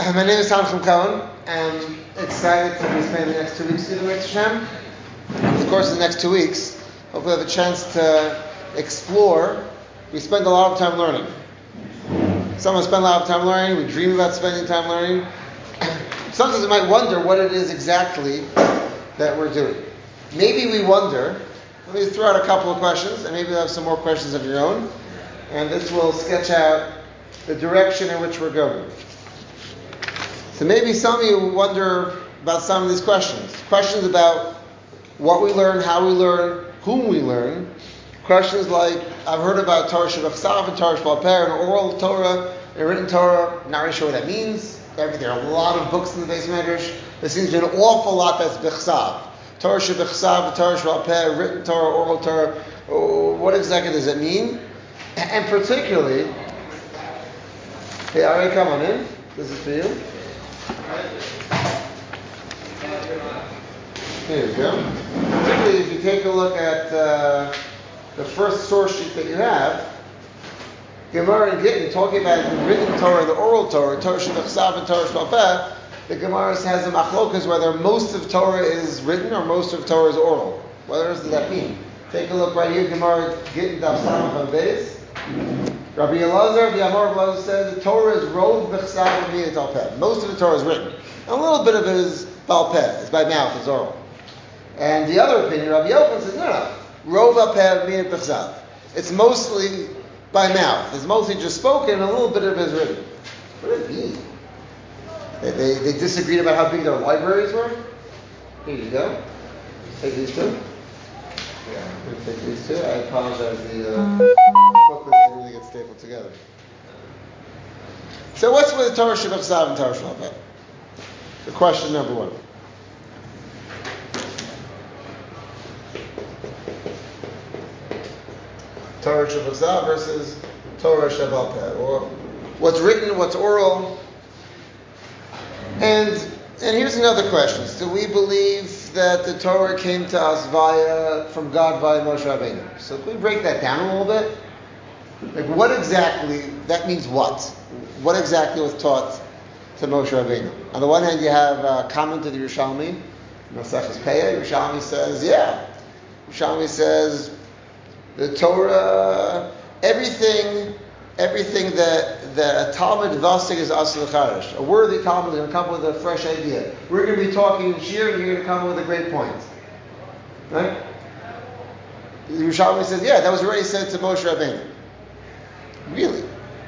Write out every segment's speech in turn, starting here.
My name is Tanchum Cohen. I'm excited to be spending the next 2 weeks with Hashem. Over the course of the next 2 weeks, hopefully have a chance to explore. We spend a lot of time learning. Some of us spend a lot of time learning. We dream about spending time learning. Sometimes we might wonder what it is exactly that we're doing. Maybe we wonder. Let me throw out a couple of questions, and maybe you'll have some more questions of your own. And this will sketch out the direction in which we're going. So maybe some of you wonder about some of these questions. Questions about what we learn, how we learn, whom we learn. Questions like, I've heard about Torah Shebachsav and Torah Sheba'al Peh, and oral Torah and written Torah. Not really sure what that means. There are a lot of books in the Beis Medrash. There seems to be an awful lot that's Bechsav. Torah Shebachsav, Torah Sheba'al Peh, written Torah, oral Torah. What exactly does it mean? And particularly, hey Ari, come on in. This is for you. Here you go. Particularly if you take a look at the first source sheet that you have, Gemara and Gittin, talking about the written Torah, the oral Torah, Torah Shebachsav and Torah Sheba'al Peh, the Gemara has a machlokas whether most of Torah is written or most of Torah is oral. What does that mean? Take a look right here, Gemara Gittin Daf Samach Beis. Rabbi Elazar, the Amar of Elazar says the Torah is rov b'chsav and Ba'al Peh. Most of the Torah is written. And a little bit of it is Ba'al Peh, it's by mouth, it's oral. And the other opinion, Rabbi Yochanan says, no. Rov Ba'al Peh and b'chsav. It's mostly by mouth. It's mostly just spoken, and a little bit of it is written. What does it mean? They disagreed about how big their libraries were? Here you go. Take these two. Yeah, I'm going to take these two. I apologize. The booklets didn't really get stapled together. So what's with Torah Shebachsav and Torah Sheba'al Peh? So question number one. Torah Shebachsav versus Torah Sheba'al Peh. Or what's written, what's oral. And here's another question. Do we believe that the Torah came to us from God via Moshe Rabbeinu? So can we break that down a little bit? Like what exactly, that means what? What exactly was taught to Moshe Rabbeinu? On the one hand, you have a comment of the Yerushalmi, Maseches Peah. Yerushalmi says, Yerushalmi says, the Torah, everything that a Talmud Vasig is Asur L'Charish. A worthy Talmud is going to come with a fresh idea. We're going to be talking in Shir, and you're going to come with a great point. Right? The Yerushalmi says, that was already said to Moshe Rabbeinu. Really?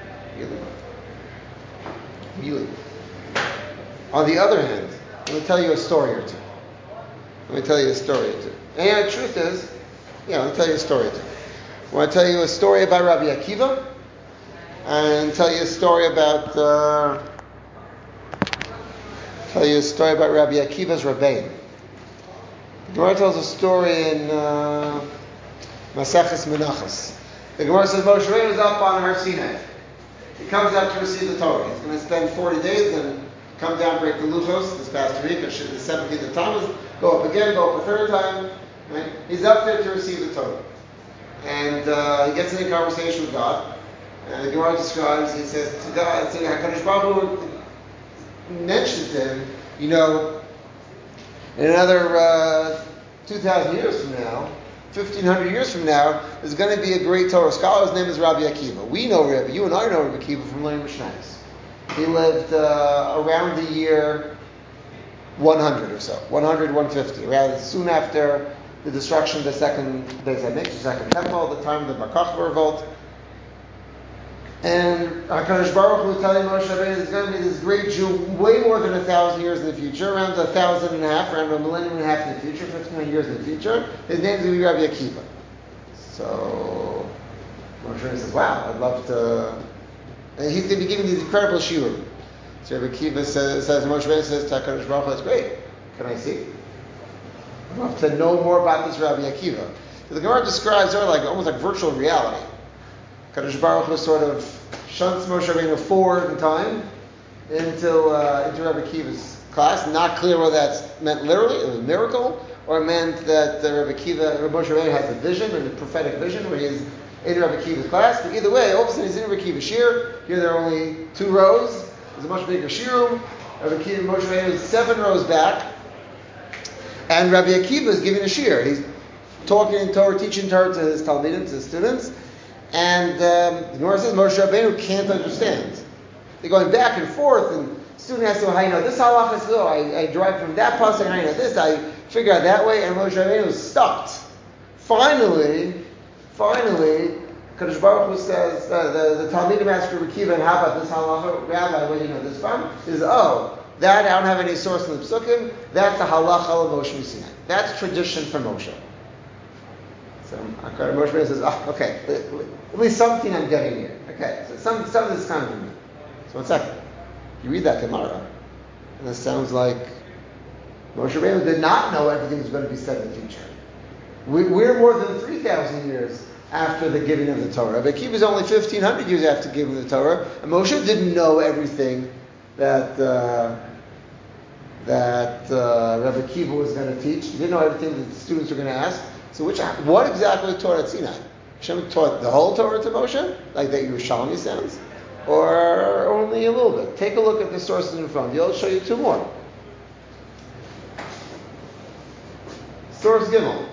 On the other hand, let me tell you a story or two. And the truth is, let me tell you a story or two. I want to tell you a story about Rabbi Akiva, and tell you a story about Rabbi Akiva's Rebbein. The Gemara tells a story in Maseches Menachos. The Gemara says Moshe Rabbeinu is up on Har Sinai. He comes out to receive the Torah. He's going to spend 40 days, then come down, break the Luchos this past week, the 17th of Tammuz, go up again, go up a third time. Right? He's up there to receive the Torah. And he gets in a conversation with God. And the Gemara describes, he says to God, HaKadosh Baruch Hu mentioned to him, in another 2,000 years from now, 1,500 years from now, there's going to be a great Torah scholar. His name is Rabbi Akiva. We know Rabbi, you and I know Rabbi Akiva from learning Mishnayos. He lived around the year 100 or so, 100, 150, rather soon after the destruction of the second Beis Hamikdash, the second temple, the time of the Bar Kokhba revolt. And HaKadosh Baruch Hu was telling Moshe Rabbeinu there's going to be this great Jew way more than 1,000 years in the future, around 1,000 and a half, around a millennium and a half in the future, 1,500 years in the future. His name is going to be Rabbi Akiva. So Moshe Rabbeinu says, wow, I'd love to... And he's going to be giving these incredible shiurim. So Rabbi Akiva says Moshe Rabbeinu says to HaKadosh Baruch Hu, that's great. Can I see? I'd love to know more about this Rabbi Akiva. So the Gemara describes her almost like virtual reality. Kadosh Baruch Hu sort of shunts Moshe Rabbeinu forward in time into Rabbi Akiva's class. Not clear whether that's meant literally, it was a miracle, or it meant that Rabbi Moshe Rabbeinu has a vision, and a prophetic vision, where he's in Rabbi Akiva's class. But either way, all of a sudden he's in Rabbi Akiva's shir. Here there are only 2 rows, There's a much bigger shiur. Rabbi Akiva, Moshe Rabbeinu is 7 rows back, and Rabbi Akiva is giving a shiur. He's talking in Torah, teaching Torah to his talmidim, to his students, and the Gemara says Moshe Rabbeinu can't understand. They're going back and forth, and the student has to know how you know this halacha. So I derive from that pasuk, and I know this. I figure out that way, and Moshe Rabbeinu is stopped. Finally, Kadosh Baruch Hu says, the Talmidim asked Rabbi Akiva, and how about this halacha? Rabbi, where do you know this from? He says, that I don't have any source in the Psukim. That's the halacha of Moshe Sinai. That's tradition from Moshe. So Moshe Rabbeinu says, okay, at least something I'm getting here. Okay, so some of this is kind of me. So 1 second. You read that Gemara, and it sounds like Moshe Rabbeinu did not know everything was going to be said in the future. We're more than 3,000 years after the giving of the Torah. Rabbi Akiva is only 1,500 years after giving the Torah, and Moshe didn't know everything that Rabbi Akiva was going to teach. He didn't know everything that the students were going to ask. So what exactly Torah at Sinai? Hashem taught the whole Torah to Moshe, like that Yerushalmi sounds, or only a little bit? Take a look at the sources in front of you. I'll show you 2 more. Source Gimel.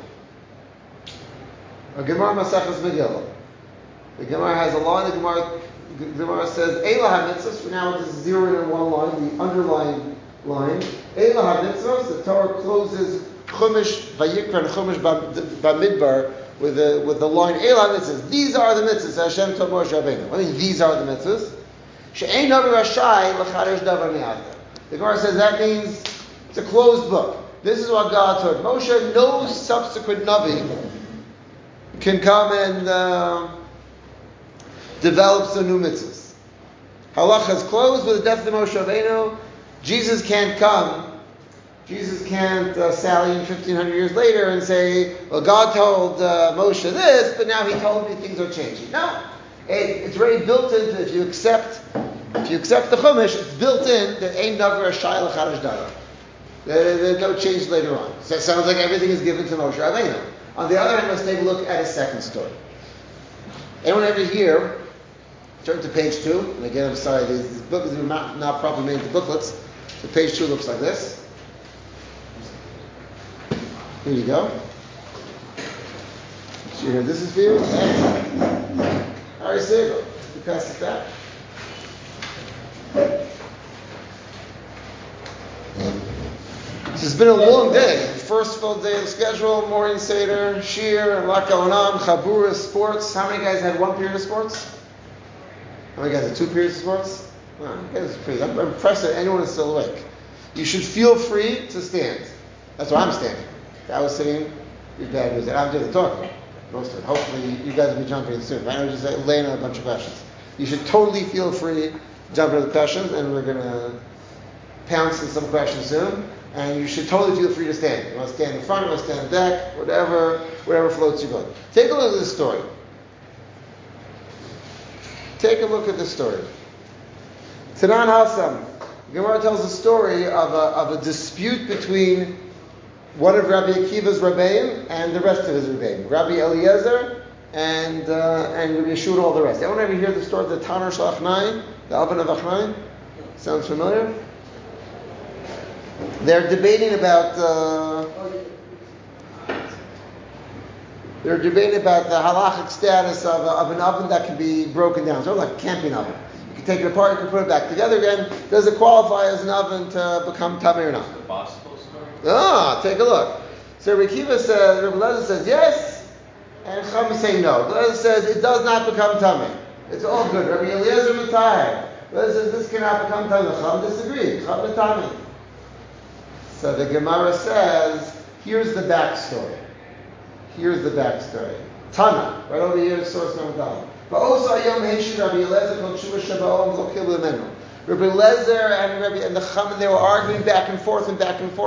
A Gemara Maseches Megillah. The Gemara has a line. The Gemara says, Eila HaMitzvos. For now, it's 0 in one line, the underlying line. Eila HaMitzvos. The Torah closes Chumash Vayikra and Chumash Bamidbar with the line Eila HaMitzvos. These are the mitzvahs. Hashem told Moshe Rabbeinu. I mean, these are the mitzvahs. She'ein Navi Rashai l'chadesh davar mi'ata. The Gemara says that means it's a closed book. This is what God told Moshe. No subsequent Navi can come and develop some new mitzvahs. Halacha is closed with the death of Moshe Rabbeinu. Jesus can't come. Jesus can't sally in 1,500 years later and say, well, God told Moshe this, but now he told me things are changing. No. It's already built into, if you accept the Chumash, it's built in that ain't never a shai l'chadash davar. There's no change later on. So it sounds like everything is given to Moshe Rabbeinu. On the other hand, let's take a look at a second story. Anyone ever here? Turn to page 2. And again, I'm sorry, this book is not properly made into booklets. So page 2 looks like this. Here you go. So here, this is for you. All right, Siegel. You pass it back. It's been a long day. First full day of the schedule, morning seder, shiur, a lot going on, chabura, sports. How many guys had 1 period of sports? How many guys had 2 periods of sports? Well, you guys are pretty. I'm impressed that anyone is still awake. You should feel free to stand. That's why I'm standing. If I was sitting, you'd bad news. I'm doing the talking, most of it. Hopefully you guys will be jumping in soon. I know just laying on a bunch of questions. You should totally feel free to jump into the questions, and we're going to pounce on some questions soon. And you should totally feel free to stand. You want to stand in front, you want to stand in the back, whatever floats your boat. Take a look at this story. Take a look at this story. Tanan Hassam. Gemara tells a story of a dispute between one of Rabbi Akiva's Rebbeim and the rest of his Rebbeim. Rabbi Eliezer and Rabbi Yeshua and all the rest. Anyone ever hear the story of the Tanur Shel Achnai? The oven of Achnai? Sounds familiar? They're debating about the halachic status of an oven that can be broken down. Sort of like a camping oven. You can take it apart, you can put it back together again. Does it qualify as an oven to become tamei or not? The possible story? Take a look. So Rabbi Lezer says yes, and Chacham say no. Lezer says it does not become tamei. It's all good. Rabbi Eliezer Matayr. Lezer says this cannot become tamei. Chacham disagrees. Chacham tamei. So the Gemara says, here's the backstory. Tana, right over here, source number 9. Rabbi Lezer and the Chacham, they were arguing back and forth, and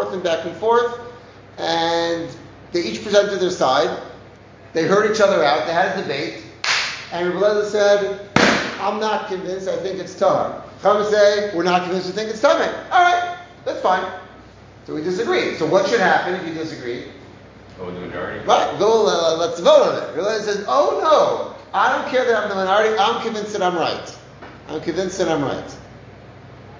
they each presented their side. They heard each other out. They had a debate, and Rabbi Lezer said, "I'm not convinced. I think it's tahar." Chacham say, "We're not convinced. We think it's tamei." All right, that's fine. So we disagree. So what should happen if you disagree? Go with the majority. Right. Let's vote on it. Rabbi Lezer says, "Oh no, I don't care that I'm the minority. I'm convinced that I'm right."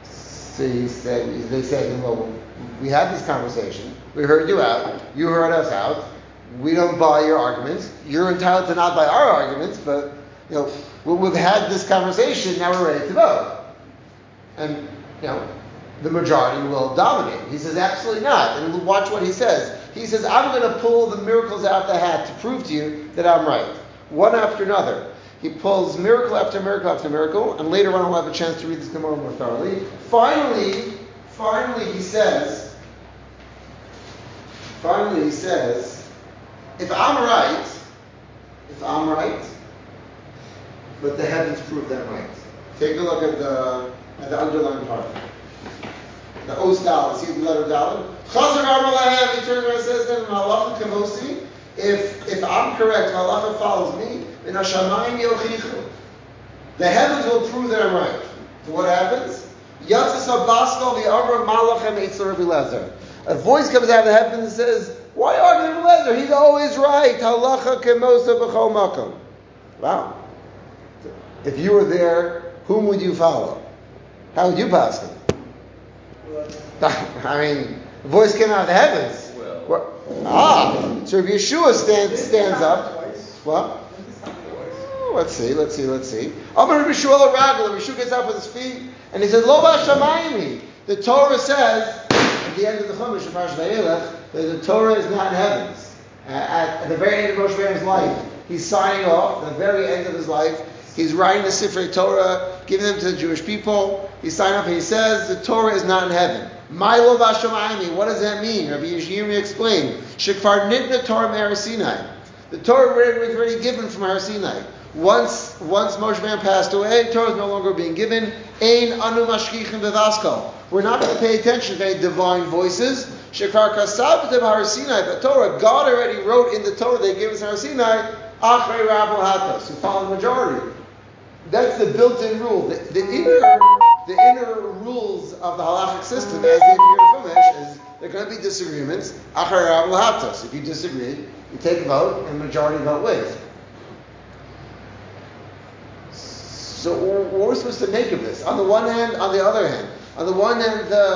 So they said, well, we had this conversation. We heard you out. You heard us out. We don't buy your arguments. You're entitled to not buy our arguments, but we've had this conversation. Now we're ready to vote, and the majority will dominate. He says, absolutely not. And watch what he says. He says, I'm going to pull the miracles out the hat to prove to you that I'm right, one after another. He pulls miracle after miracle after miracle, and later on we'll have a chance to read this Gemara more thoroughly. Finally, he says, if I'm right, but the heavens prove them right. Take a look at the underlined part. The Os Dalet, see the letter Dalet? Chazar Amar Lahem, he turns around and says them, Halacha Kamosi, if I'm correct, Halacha follows me, then Hashamayim Yochichu. The heavens will prove that I'm right. So what happens? Yatzis HaBaskal V'Amar Malachem Eitzer Rabbi Lezer. A voice comes out of the heavens and says, why argue with Lezer? He's always right. Halacha Kamosa B'chol Makom. Wow. If you were there, whom would you follow? How would you pass him? I mean, the voice came out of the heavens. So Rabbi Yeshua stands up. What? Let's see. Amar Rabbi Yeshua Ragel. Rabbi Yeshua gets up with his feet and he says, Lo b'shamayim. The Torah says at the end of the Chumash, that the Torah is not in heavens. At the very end of Moshe Rabbeinu's life, he's signing off. At the very end of his life, he's writing the Sifrei Torah, giving them to the Jewish people. He's signing up and he says the Torah is not in heaven. Ma'ilo b'shamayim. What does that mean? Rabbi Yirmiyah explained. Shekfar nitna Torah me'Har Sinai. The Torah was already given from Har Sinai. Once Moshe Rabbeinu passed away, Torah is no longer being given. Ein anu mashkichim bevaskal. We're not going to pay attention to any divine voices. Shekfar kasavtem Har Sinai. But Torah, God already wrote in the Torah they gave us Har Sinai. Achrei Rabbo Hatos, who follow the majority. That's the built-in rule. The inner rules of the halachic system, as they appear in Chumash, is there are going to be disagreements. Achrei Rabbo Hatos. If you disagree, you take a vote, and the majority vote wins. So what are we supposed to make of this? On the one hand, on the other hand. On the one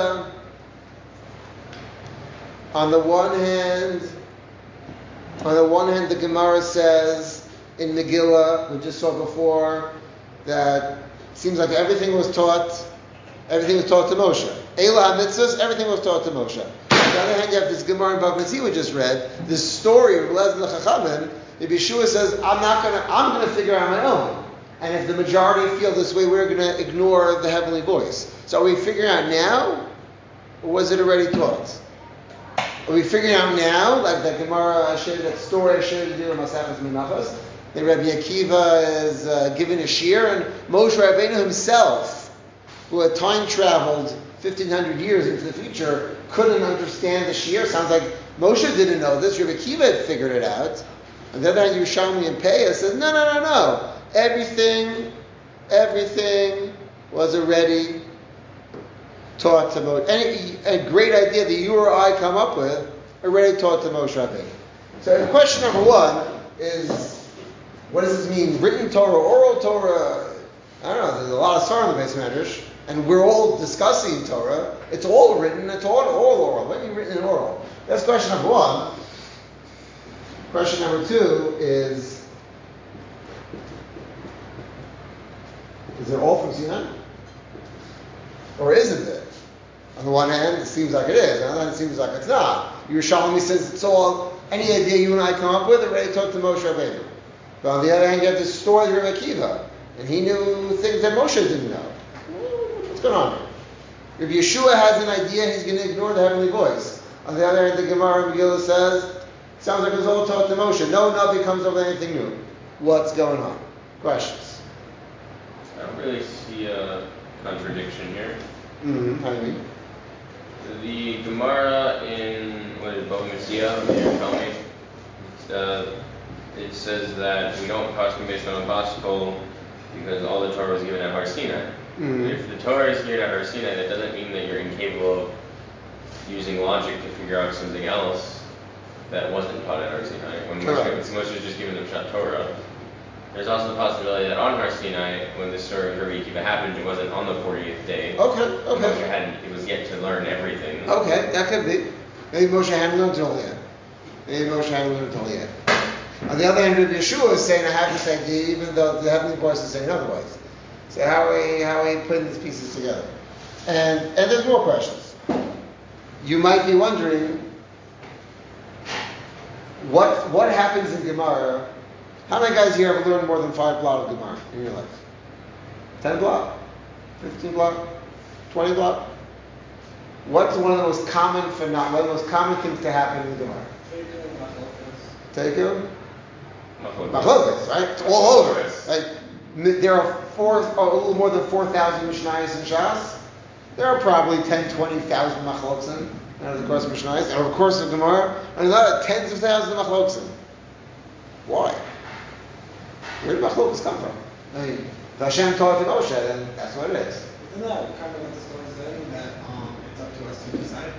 hand, the Gemara says in Megillah, we just saw before, that it seems like everything was taught to Moshe. Eila HaMitzvahs, everything was taught to Moshe. On the other hand, you have this Gemara in Bava Metzia we just read, this story of Lezer and the Chachamim. Rabbi Yeshua says, I'm going to figure out my own. And if the majority feel this way, we're going to ignore the heavenly voice. So are we figuring out now, or was it already taught? Are we figuring out now, like that Gemara that story I shared with you in Masechus Menachos, that Rabbi Akiva is given a shir, and Moshe Rabbeinu himself, who had time traveled 1,500 years into the future, couldn't understand the shir. Sounds like Moshe didn't know this. Rabbi Akiva had figured it out. On the other hand, Yerushalmi and Peah says, no. Everything was already taught to Moshe. A great idea that you or I come up with, already taught to Moshe Rabbeinu. So question number one is, what does this mean? Written Torah, oral Torah? I don't know, there's a lot of Svarah in the Beis Medrash, and we're all discussing Torah. It's all written, it's all oral. When you written in oral? That's question number one. Question number two is it all from Sinai? Or isn't it? On the one hand, it seems like it is. On the other hand, it seems like it's not. Yerushalmi says it's all, any idea you and I come up with, already talked to Moshe Rabbeinu. But on the other hand, you have this story of Rabbi Akiva, and he knew things that Moshe didn't know. What's going on here? If Yeshua has an idea, he's going to ignore the heavenly voice. On the other hand, the Gemara in Megillah says, sounds like it was all taught to Moshe. No Navi comes up with anything new. What's going on? Questions? I don't really see a contradiction here. Mm-hmm. How do you mean? The Gemara in Bava Metzia, it says that we don't paskin based on a baskol because all the Torah was given at Har Sinai. Mm-hmm. If the Torah is given at Har Sinai, that doesn't mean that you're incapable of using logic to figure out something else that wasn't taught at Har Sinai. When Moshe was just given the Pshat Torah, There's also the possibility that on Har Sinai, when the story of Rabbi Akiva happened, it wasn't on the 40th day. Okay. He was yet to learn everything. Okay, that could be. Maybe Moshe hadn't learned it all yet. On the other hand, Rabbi Yeshua is saying, I have this idea, even though the heavenly voice is saying otherwise. So how are we putting these pieces together? And there's more questions. You might be wondering, what happens in Gemara? How many guys here have learned more than 5 blot of Gemara in your life? 10 blot? 15 blot? 20 blot? What's one of the most common things to happen in Gemara? Tekel? Machlokas, right? It's all over. Right? There are a little more than 4,000 Mishnayos in Shas. There are probably 10, 20,000 Machlokas out of the course of Mishnayos. And of course of Gemara, and not tens of thousands of Machlokas. Why? Where did Machlokas come from? I mean, if Hashem taught it to Moshe, then that's what it is. Isn't that kind of what the story is saying, that it's up to us to decide?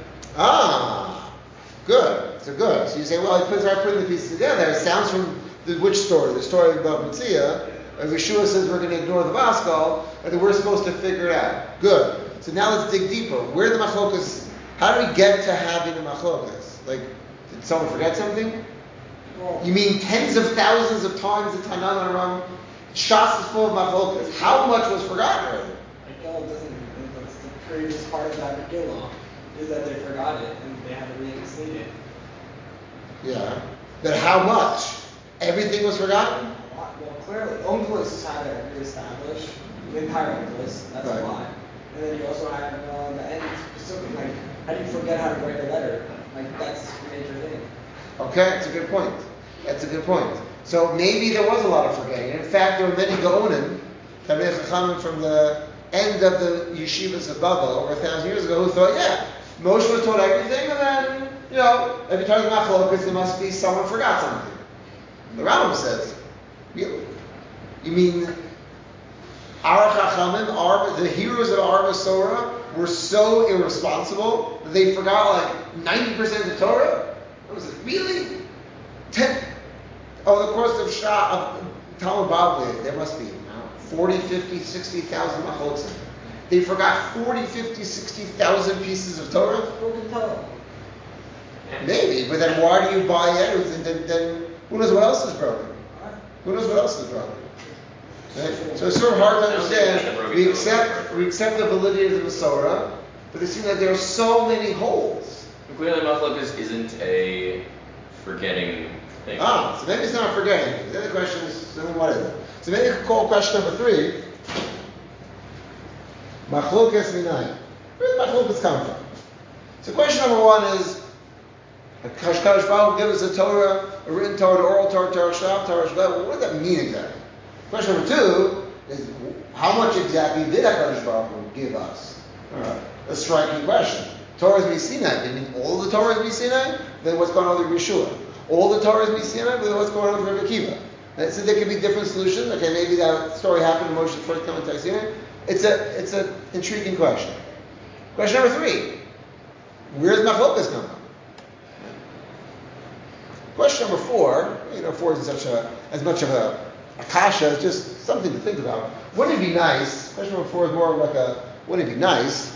Good. So good. So you say, well, he starts putting the pieces together. It sounds from which story? The story of Bava Metzia. Yeshua says we're going to ignore the Vaskal, and that we're supposed to figure it out. Good. So now let's dig deeper. Where are the Machlokas? How do we get to having the Machlokas? Like, did someone forget something? Well, You mean tens of thousands of times the Tanam and Aram Shas is full of Machlokas. How much was forgotten already? Megillah doesn't. That's the previous part of that Megillah is that they forgot it and they had to reinstate it. Yeah. But how much? Everything was forgotten? Well, clearly, Onkelos had to reestablish the entire Onkelos. That's Right. a lot. And then you also have the end specific, like, how do you forget how to write a letter? Like, that's a major thing. Okay, that's a good point. So maybe there was a lot of forgetting. In fact, there were many Gaonim, Talmidei Chachamim from the end of the yeshivas of Babel over 1,000 years ago, who thought, Moshe was taught everything, and then, every time there's Machlokas, there must be someone forgot something. The Rambam says, really? You mean our Chachamim, the heroes of our Masorah, were so irresponsible that they forgot like 90% of the Torah? I was like, really? Over the course of Talmud Bavli, there must be 40, 50, 60,000 Machlokas. They forgot 40, 50, 60,000 pieces of Torah? Broken Torah. Maybe, but then why do you buy it? Then who knows what else is broken? Who knows what else is broken? Right? So it's sort of hard to understand. We accept the validity of the Masorah, but it seems like there are so many holes. Clearly, Machlokas isn't a forgetting thing. So maybe it's not forgetting. The other question is, so then what is it? So maybe you could call question number 3, Machlokas Minayin. Where did Machlokas come from? So question number 1 is, Kadosh Baruch Hu gives us a Torah, a written Torah, an oral Torah, Torah Shtab, Torah Shvat. What does that mean exactly? Question number 2 is, how much exactly did HaKadosh Baruch Hu give us? All right, a striking question. Torah is Sinai. They mean all the Torah is Sinai? Then what's going on with Yeshua? All the Torah is Sinai? Then what's going on with Rabbi Akiva? And so there could be different solutions. Okay, maybe that story happened when Moshe first came to Sinai. It's an intriguing question. Question number 3. Where does Machlokas come from? Question number 4. 4 isn't as much of a kasha. It's just something to think about. Wouldn't it be nice? Question number 4 is more like wouldn't it be nice?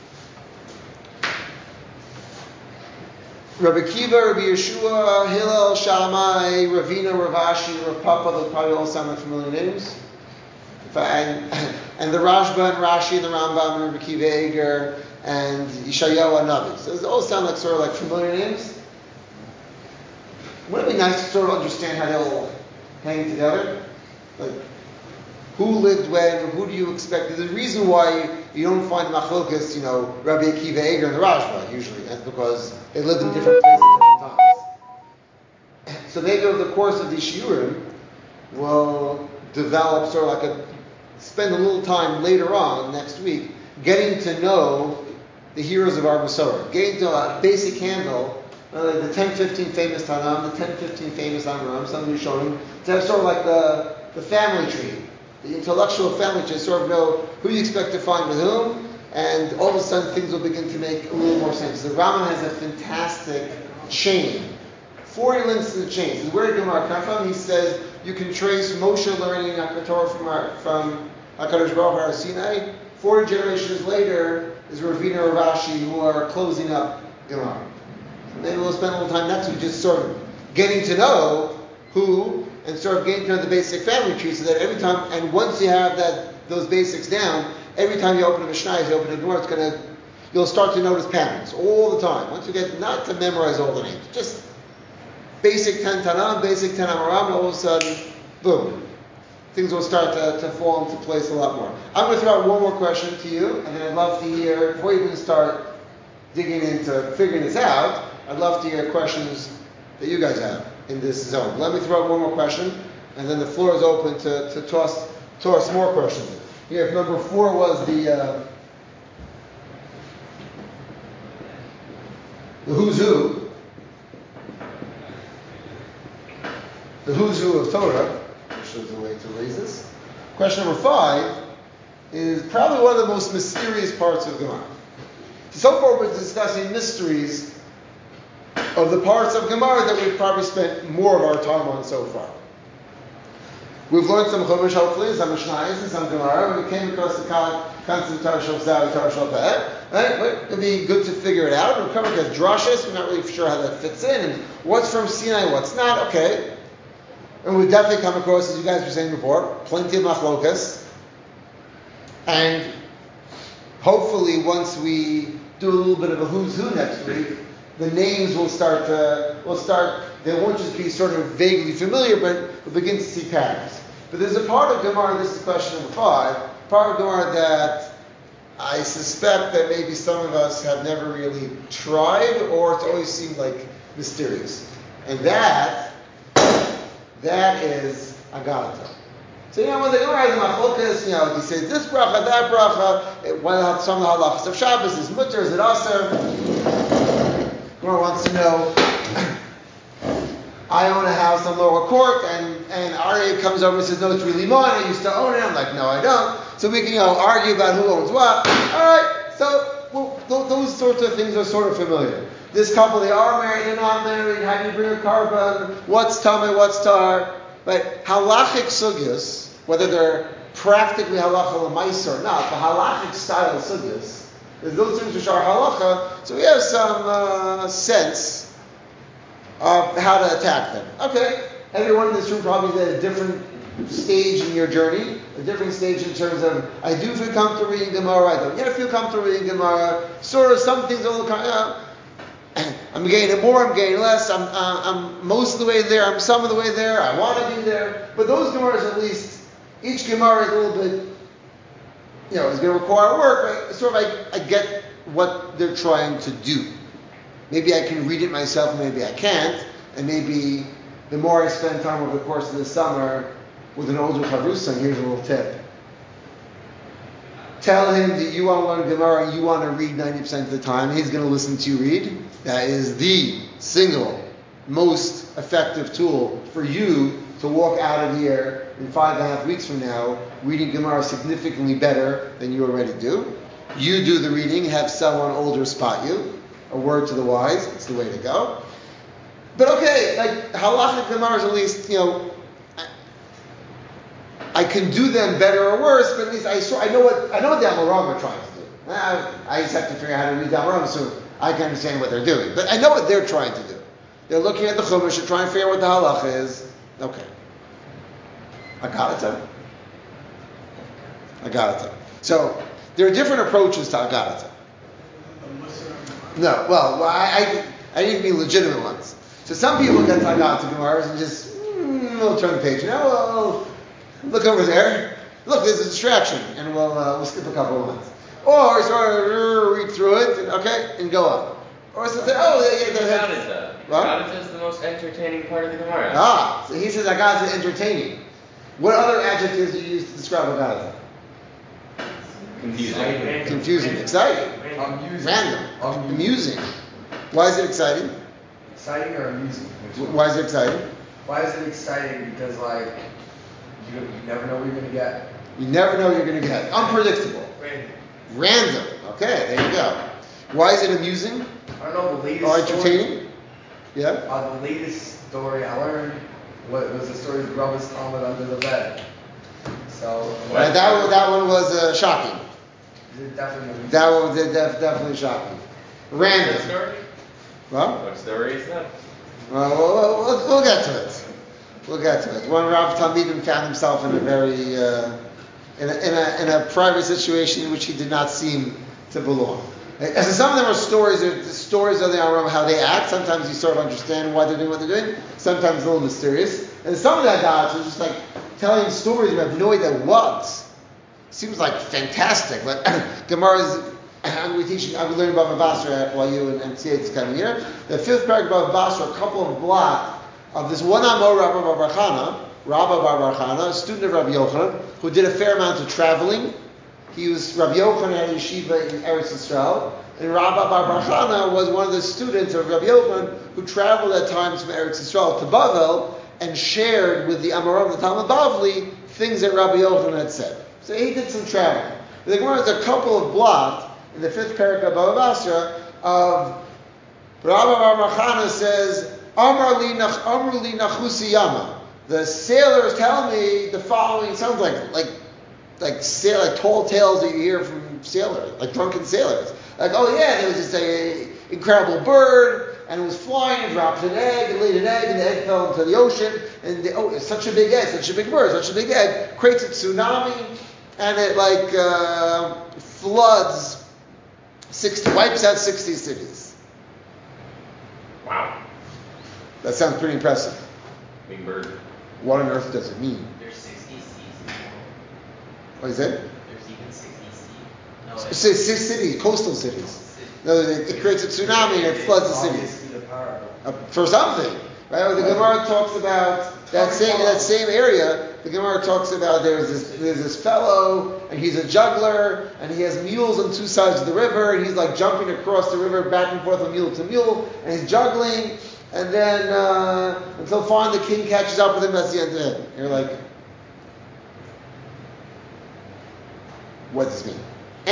Rabbi Akiva, Rabbi Yeshua, Hillel, Shammai, Ravina, Ravashi, Rav Papa, those probably all sound like familiar names. And the Rashba and Rashi and the Rambam and Rabbi Akiva Eger and Yeshayahu Navi. So those all sound like sort of like familiar names. Wouldn't it be nice to sort of understand how they all hang together? Like, who lived when? Who do you expect? There's a reason why you don't find Machlokas, Rabbi Akiva Eger and the Rashba usually. That's because they lived in different places at different times. So maybe over the course of these shiurim, we'll develop sort of spend a little time later on next week getting to know the heroes of our Masorah, getting to a basic handle, the 10-15 famous Tanam, the 10-15 famous Amoram, some Rishonim, to have sort of like the family tree, the intellectual family tree, sort of know who you expect to find with whom, and all of a sudden things will begin to make a little more sense. The Rambam has a fantastic chain, 40 links to the chain. This is where Gemara come from. He says, you can trace Moshe learning the Torah from HaKadosh Baruch Hu at Sinai. 40 generations later is Ravina and Rashi who are closing up Gemara. So maybe we'll spend a little time next week just sort of getting to know who and sort of getting to know the basic family tree, so that every time, and once you have those basics down, every time you open a Mishnah, you open a Gemara, you'll start to notice patterns all the time. Once you get, not to memorize all the names, just basic 10 Tanam, basic 10 Amaram, and all of a sudden, boom, things will start to fall into place a lot more. I'm going to throw out one more question to you, and then I'd love to hear, before you even start digging into figuring this out, I'd love to hear questions that you guys have in this zone. Let me throw out one more question, and then the floor is open to toss more questions. Here, if number 4 was the who's who, the who's who of Torah, which is a way to raise this. Question number 5 is probably one of the most mysterious parts of Gemara. So far we're discussing mysteries of the parts of Gemara that we've probably spent more of our time on so far. We've learned some Chumash, hopefully, some Mishnayos, and some Gemara. We came across the concept of Tarshal Zawi, Tarshal Peh. Right? It'd be good to figure it out. We're coming across drashas. We're not really sure how that fits in, and what's from Sinai, what's not. Okay. And we've definitely come across, as you guys were saying before, plenty of machlokas. And hopefully, once we do a little bit of a who's who next week, the names will start, they won't just be sort of vaguely familiar, but we'll begin to see patterns. But there's a part of Gemara, this is question number 5, part of Gemara that I suspect that maybe some of us have never really tried, or it's always seemed like mysterious. And that is Agartha. So, when the Gemara has a machlokas, he says this bracha, that bracha, some of the halachas of Shabbos, is mutter, is it aser? Gemara wants to know, I own a house on Lower Court, and Aryeh comes over and says, no, it's really mine, I used to own it. I'm like, no, I don't. So we can, argue about who owns what. Alright, so those sorts of things are sort of familiar. This couple, they are married, they're not married, how do you bring a carbon, what's tameh, what's tar. But halachic sugyas, whether they're practically halacha l'maisa or not, the halachic style sugyas, there's those things which are halacha, so we have some sense of how to attack them. Okay, everyone in this room probably is at a different stage in your journey, a different stage in terms of, I do feel comfortable reading Gemara, I don't yet feel comfortable reading Gemara, sort of some things a little kind of, I'm getting more, I'm getting less, I'm most of the way there, I'm some of the way there, I want to be there. But those Gemaras, at least, each Gemara is a little bit, is going to require work, but sort of I get what they're trying to do. Maybe I can read it myself, maybe I can't, and maybe the more I spend time over the course of the summer with an older Chavrusa, here's a little tip. Tell him that you want to learn Gemara and you want to read 90% of the time. He's going to listen to you read. That is the single most effective tool for you to walk out of here in 5.5 weeks from now reading Gemara significantly better than you already do. You do the reading, have someone older spot you. A word to the wise, it's the way to go. But okay, like halachic Gemaras, at least, I can do them better or worse, but at least I know what the Amoram are trying to do. I just have to figure out how to read the Amoram so I can understand what they're doing. But I know what they're trying to do. They're looking at the Chumash and trying to figure out what the halacha is. Okay. Agartha. So there are different approaches to Agartha. No, well, I need to be legitimate ones. So some people get to Agartha Gemaras and just, we'll turn the page. We'll look over there. Look, there's a distraction, and we'll skip a couple of months. Or sort of read through it, and go up. Or something. Agartha. Agartha is the most entertaining part of the Gemara. So he says Agartha is entertaining. What other adjectives do you use to describe Agartha? Confusing, exciting, random, amusing. Why is it exciting? Exciting or amusing? Why is it exciting? Why is it exciting? Because you never know what you're going to get. You never know what you're going to get. Unpredictable. Random. Okay, there you go. Why is it amusing? I don't know, the latest or entertaining? Story, yeah? The latest story I learned, what was the story of Rabbi's Talmud under the bed? So that one was shocking. Definitely. That one was definitely shocking. Random. What story? What? What story is that? Well, we'll get to it. We'll get to it. One Rav Talmidim found himself in a very in a private situation in which he did not seem to belong. And so some of them are stories of the Aram, how they act. Sometimes you sort of understand why they're doing what they're doing. Sometimes it's a little mysterious. And some of that guys are just like telling stories you have no idea what. Seems like fantastic. Like Gemara's, I'm learning about Basra at YU and MCA this coming year. The fifth paragraph of Basra, a couple of blocks of this one Amor Rabbi Bar Bar Chana, a student of Rabbi Yochanan, who did a fair amount of traveling. He was Rabbi Yochanan at yeshiva in Eretz Yisrael, and Rabbi Bar Chana was one of the students of Rabbi Yochanan who traveled at times from Eretz Yisrael to Bavel and shared with the Amoraim, the Talmud Bavli, things that Rabbi Yochanan had said. So he did some traveling. The Gemara has a couple of blocks in the fifth paragraph of Bava Basra of Rabbi Bar Chana says, Amar li nachusi yama. The sailors tell me the following. It sounds like tall tales that you hear from sailors, like drunken sailors. Like, oh yeah, there was this incredible bird, and it was flying and dropped an egg, and laid an egg, and the egg fell into the ocean, and it's such a big egg, such a big bird, such a big egg, creates a tsunami, and it floods, wipes out 60 cities. Wow. That sounds pretty impressive. Big bird. What on earth does it mean? There's 60 seas in the world. What is it? There's even 60 seas. No, Six cities, coastal cities. No, it creates a tsunami and it floods the cities. Obviously the parable. For something, right? The Gemara talks about that same area. The Gemara talks about there's this fellow, and he's a juggler, and he has mules on two sides of the river, and he's like jumping across the river back and forth from mule to mule, and he's juggling, and then until finally the king catches up with him. That's the end of it. You're like, what does this mean?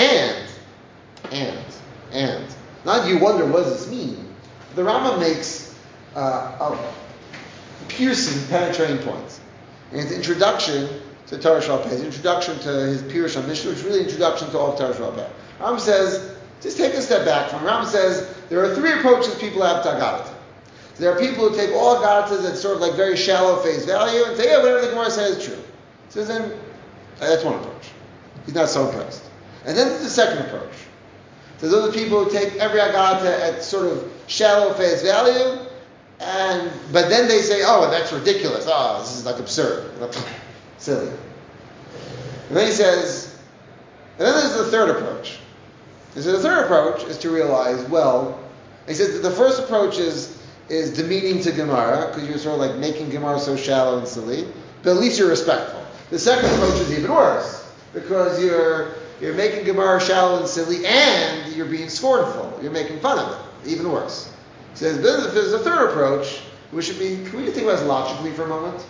And now you wonder, what does this mean? The Rambam makes a piercing, penetrating point in his introduction to Torah Shal Peh, his introduction to his Pirush on Mishnah, which is really an introduction to all of Torah Shal Peh. Rambam says, just take a step back from it. Rambam says, there are three approaches people have to Agadata. So there are people who take all Agadatas at sort of like very shallow face value and say, yeah, whatever the Gemara says is true. So then, that's one approach. He's not so impressed. And then there's the second approach. So those are people who take every Agadata at sort of shallow face value, but then they say, oh, that's ridiculous. Oh, this is like absurd. Silly. And then he says, and then there's the third approach. And so the third approach is to realize, well, he says that the first approach is demeaning to Gemara, because you're sort of like making Gemara so shallow and silly, but at least you're respectful. The second approach is even worse, because you're making Gemara shallow and silly, and you're being scornful. You're making fun of it. Even worse. He says, if there's a third approach, can we think about this logically for a moment?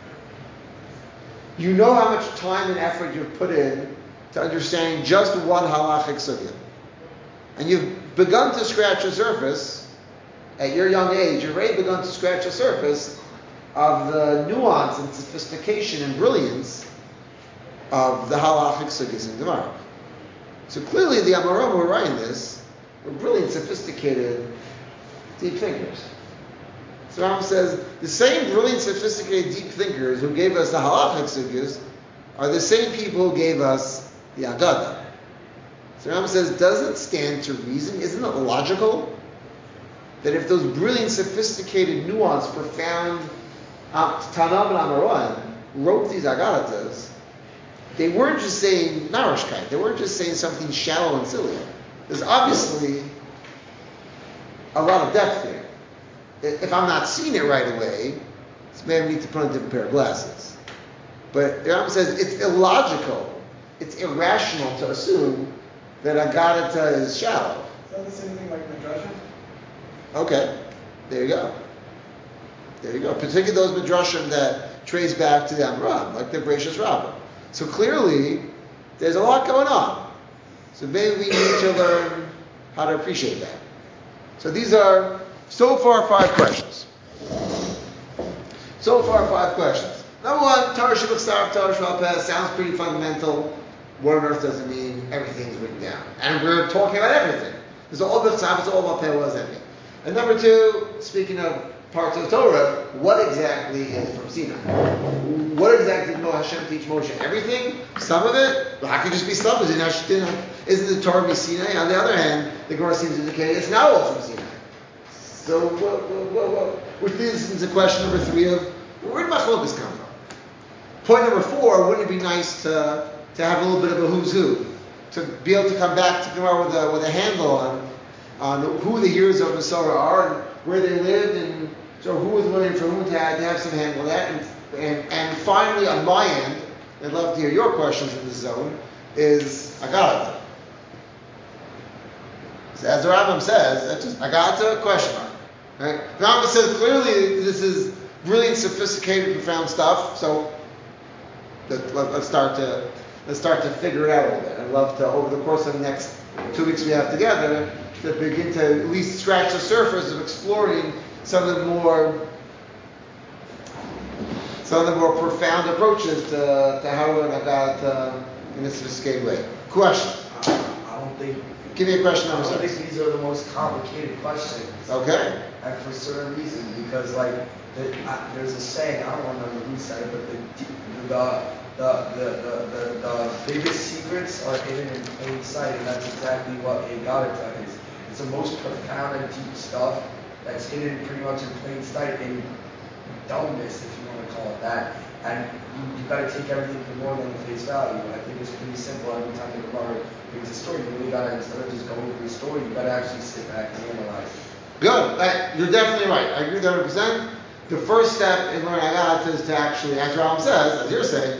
You know how much time and effort you've put in to understanding just one halachic sugya. And you've begun to scratch the surface, at your young age, you've already begun to scratch the surface of the nuance and sophistication and brilliance of the halachic sugyas in Gemara. So clearly the Amoraim who are writing this were brilliant, sophisticated, deep thinkers. So Rambam says, the same brilliant, sophisticated, deep thinkers who gave us the halachic sugyas are the same people who gave us the Agada. So Rambam says, doesn't it stand to reason, isn't it logical, that if those brilliant, sophisticated, nuanced, profound Tanam and Amoraim wrote these Agadatas, they weren't just saying narishkeit, they weren't just saying something shallow and silly. There's obviously a lot of depth here. If I'm not seeing it right away, it's maybe I need to put on a different pair of glasses. But the Rambam says it's illogical, it's irrational to assume that Agadata is shallow. Is that the same thing like Midrashim? Okay, there you go. Particularly those Midrashim that trace back to the Amoraim, like the Bereshis Rabbah. So clearly, there's a lot going on. So maybe we need to learn how to appreciate that. So these are, so far, 5 questions. So far, 5 questions. Number 1, Torah Shabbat Sarah, Torah Shabbat Peh, sounds pretty fundamental. What on earth does it mean? Everything's written down. And we're talking about everything. It's all about Tzaf, it's all about Peh, what does that mean? And number 2, speaking of parts of Torah, what exactly is from Sinai? What exactly did Hashem teach Moshe? Everything? Some of it? Well, how could it just be some of it? Isn't the Torah be Sinai? On the other hand, the Gemara seems to indicate it's not all from Sinai. So, which leads into question number 3 of, where did Machlokas come from? Point number 4, wouldn't it be nice to have a little bit of a who's who? To be able to come back to Gemara with a handle on who the heroes of Masorah are and where they lived and so who was learning from whom to have some handle on that. And finally, on my end, I'd love to hear your questions in this zone, is Agarata. So as the Rambam says, that's just Agarata, question mark. Right? The Rambam says clearly this is brilliant, sophisticated, profound stuff, so let's start to figure it out a little bit. I'd love to, over the course of the next 2 weeks we have together, to begin to at least scratch the surface of exploring some of the more profound approaches to how to learn about in a sophisticated way. Question? I don't think. Give me a question number 6. I don't think these are the most complicated questions. Okay. And for certain reason, because there's a saying, I don't remember who said it, but the biggest secrets are hidden in plain sight, and that's exactly what a Gadata is. It's the most profound and deep stuff that's hidden pretty much in plain sight in dumbness, if you want to call it that. And you've got to take everything for more than the face value. I think it's pretty simple. Every time the Gemara brings a story, you really got to, instead of just going through the story, you got to actually sit back and analyze it. Good. You're definitely right. I agree 100%. The first step in learning Agarata is to actually, as Rambam says, as you're saying,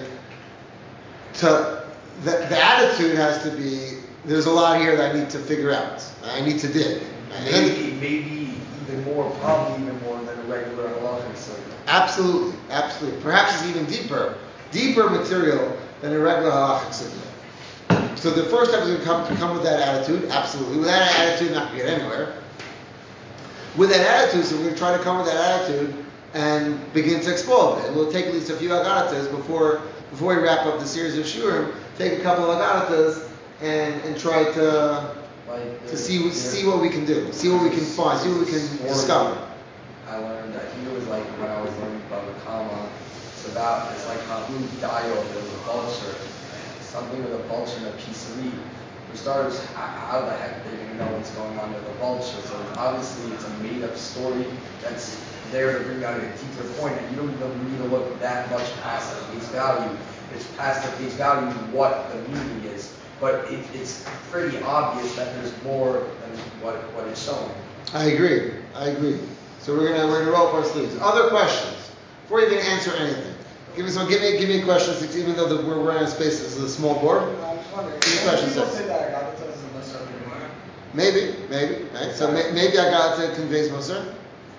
the attitude has to be, there's a lot here that I need to figure out. I need to dig. Maybe even more, probably even more than a regular halachic study. Absolutely. Perhaps it's even deeper material than a regular halachic study. So the first step is going to come with that attitude. Absolutely. Without that attitude, not going to get anywhere. With that attitude, so we're going to try to come with that attitude and begin to explore it. We'll take at least a few agaratas before we wrap up the series of shiurim. Take a couple of agaratas and try to see what we can do, see what we can find, see what we can discover. I learned, I think it was like when I was learning about Kama, it's like Mahmoud Dial, there was a vulture, something with a vulture and a piece of meat. For starters, how the heck they didn't know what's going on with the vulture? So obviously it's a made-up story that's there to bring out a deeper point, and you don't even need to look that much past the face value. It's past the face value what the meaning is, but it's pretty obvious that there's more than what it's showing. I agree. So we're gonna roll up our sleeves. Other questions before you even answer anything? Give me questions. Even though we're running out of space, this is a small board. I'm just wondering. Give me questions. People say that Agathos is a Musar of the Gemara. Maybe. Right? So maybe I got to conveys Musar.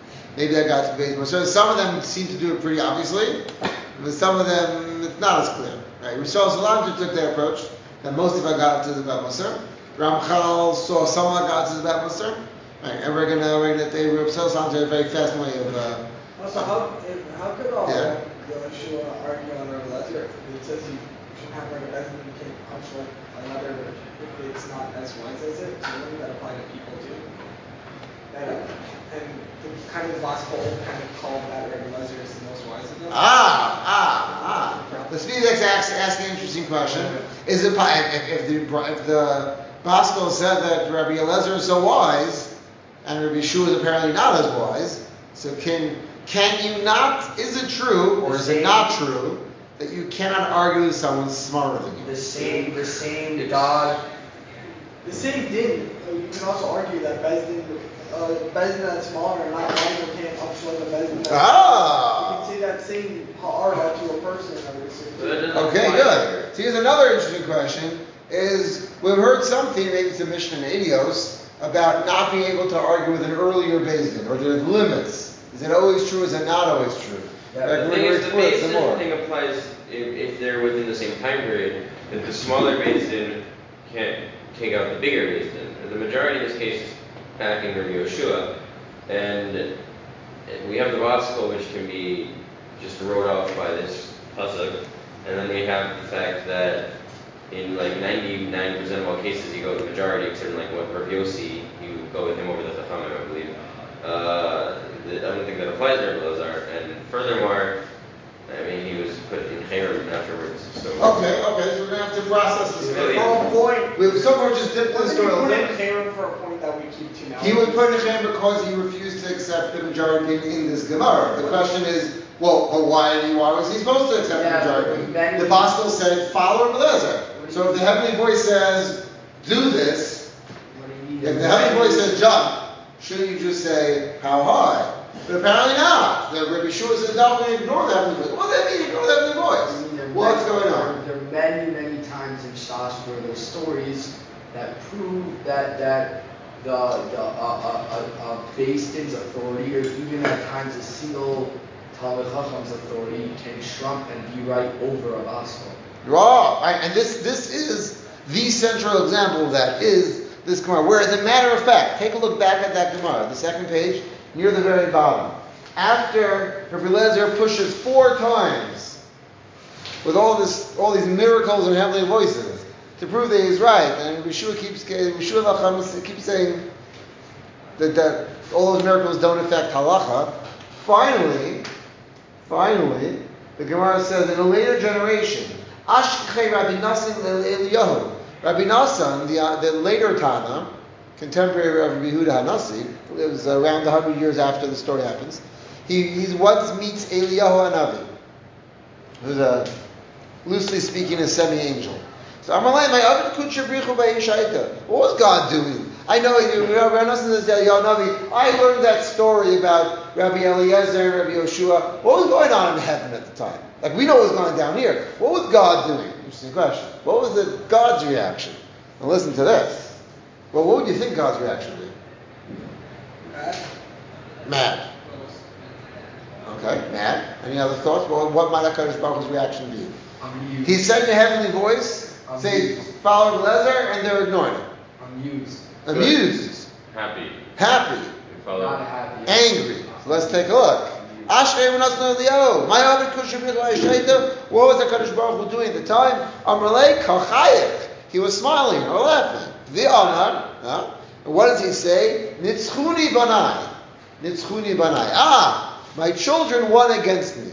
Some of them seem to do it pretty obviously, but some of them it's not as clear. Right? Rishon Salanter took that approach that most of Agathos is about Musar. Ramchal saw some Agathos is about Musar. Right, and we're gonna they Rishon Salanter a very fast way of. Also, how could Yeshua argue on Rabbi Lezer if it says you should have like a Bezin you can't actually another if it's not as wise as it? So wouldn't that apply to people too? And the kind of last poll kind of called that Rabbi Lezer is the most wise of them. The Speedix asking an interesting question. Is it if the Baskel said that Rabbi Eliezer is so wise and Rabbi Yeshua is apparently not as wise, so can you not? Is it true or is it not true that you cannot argue with someone smarter than you? The same God. The same din. You can also argue that Bezdin that's smaller and not wiser can't upslow the Bezdin. You can say that same ha'ara to a person. I would assume. Okay, good. So here's another interesting question: is we've heard something, maybe it's a Mishnah in Eidos, about not being able to argue with an earlier Bezdin, or there's limits. Is it always true? Is it not always true? Yeah, the thing is, the Bezdin thing applies if they're within the same time period. If the smaller Bezdin can't take out the bigger Bezdin. The majority of this case is backing Rabbi Yoshua, and we have the Vaskal, which can be just wrote off by this pasuk, and then we have the fact that in like 99% of all cases you go with the majority, except in like what Rav Yossi, you go with him over the Chachamim, I believe. I don't think that applies to Rav Elazar, and furthermore, I mean, he was put in Chayrim afterwards. So Okay, so we're going to have to process this. Really? For a point. We've so far just dipped this story a Put little in bit. Chayrim for a point that we keep to now. He would put in Hashem because he refused to accept the majority in this Gemara. The question is, well, why was he supposed to accept the majority? The Gospel said, follow Rav Elazar. So if the heavenly voice says, do this, if the heavenly voice says, jump, shouldn't you just say, how high? But apparently not. The Rabbi Shua says, no, we ignore the heavenly voice. What does that mean, ignore the heavenly voice? What's going on? There are many, many times in Shas where there's stories that prove that the Beis Din's authority, or even at times a single Talmid Chacham's authority, can trump and be right over a gospel. Right, and this is the central example of that is this Gemara, where as a matter of fact, take a look back at that Gemara, the second page, near the very bottom. After Rabbi Elazar pushes 4 times with all these miracles and heavenly voices to prove that he's right, and Rabbi Shua keeps saying that all those miracles don't affect halacha. Finally, the Gemara says in a later generation, Ashkei Rabbi Nassan Eliyahu. Rabbi Nassan, the later Tana, contemporary of Rabbi Yehuda Hanassi, lives around 100 years after the story happens. He once meets Eliyahu Hanavi, who's loosely speaking, a semi-angel. So Amalai, my Avid Kutsha Brichu Ba'Yishaita. What was God doing? I know Rabbi Nassan says Eliyahu Hanavi. I learned that story about Rabbi Eliezer and Rabbi Yoshua. What was going on in heaven at the time? Like we know what was going on down here. What was God doing? Interesting question. What was God's reaction? Now listen to this. Well, what would you think God's reaction would be? Mad. Okay, mad. Any other thoughts? Well, what might HaKadosh Baruch Hu's reaction be? He's sending a heavenly voice, say, follow Rav Elazar, and they're ignoring it. Amused. Happy. Not happy. Angry. So let's take a look. Ashrei Menasna Eliyahu. My Avid Kusher B'Chol Ha'Yishaita. What was HaKadosh Baruch Hu doing at the time? Amrlei Kachayich. He was smiling or laughing. V'Amar. What does he say? Nitzchuni Banai. My children won against me.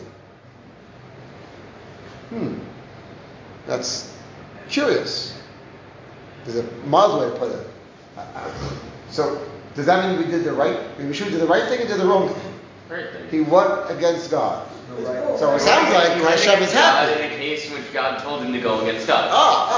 That's curious. There's a mild way to put it. So, does that mean we did the right? We should do the right thing or did the wrong thing? Right thing. He won against God. Right. So it sounds like Hashem is happy. In a case in which God told him to go against us.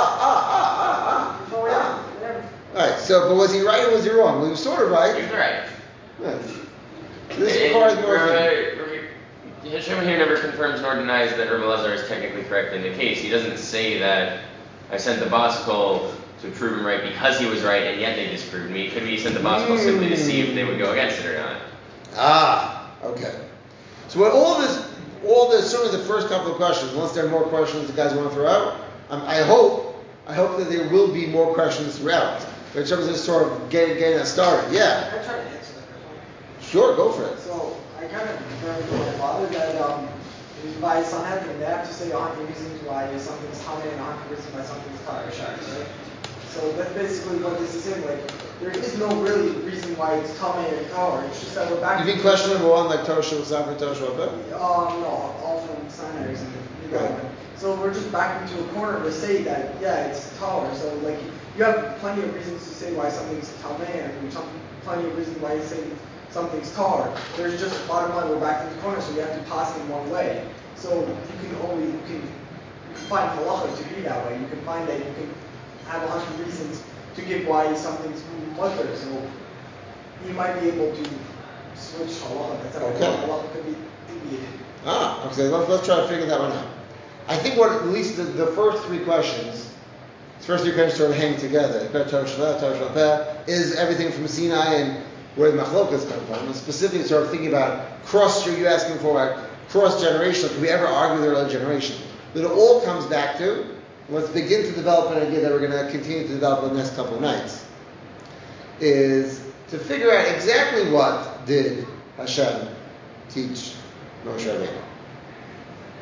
Alright, so, but was he right or was he wrong? Well, he was sort of right. He was right. Yeah. So this requires more. Hashem here never confirms nor denies that Rav Elazar is technically correct in the case. He doesn't say that I sent the Baskol to prove him right because he was right and yet they disproved me. It could be he sent the Baskol simply to see if they would go against it or not. Okay. So what all this, certainly the first couple of questions, unless there are more questions you guys want to throw out, I hope that there will be more questions throughout. But in terms of sort of getting us started, yeah. I try to answer that question. Sure, go for it. So I kind of learned from my father that by Sanhedrin they have to say 100 reasons why something's Tameh and 100 reasons why something's Tarashak, right? So that's basically what this is saying. Like there is no really reason why it's Tameh and Tahor. It's just that we're back. You mean question number 1, like Torah Shabbat, Torah Shabbat? No, all from Sinai's and Right. So we're just back into a corner to say that it's Tahor. So like you have plenty of reasons to say why something's Tameh and plenty of reasons why you say something's Tahor. There's just bottom line we're back in the corner, so you have to pass them one way. So you can find halacha to be that way. You can find that you can have 100 reasons to give why something's mutter. So you might be able to switch halacha. That's how halacha could be deviated. Okay. Let's try to figure that one out. I think what at least the first 3 questions sort of hang together. Is everything from Sinai and where the machlokas come from, and specifically sort of thinking about you're asking for cross-generational, can we ever argue the early generation? But it all comes back to, let's begin to develop an idea that we're going to continue to develop in the next couple of nights, is to figure out exactly what did Hashem teach Moshe Rabbeinu.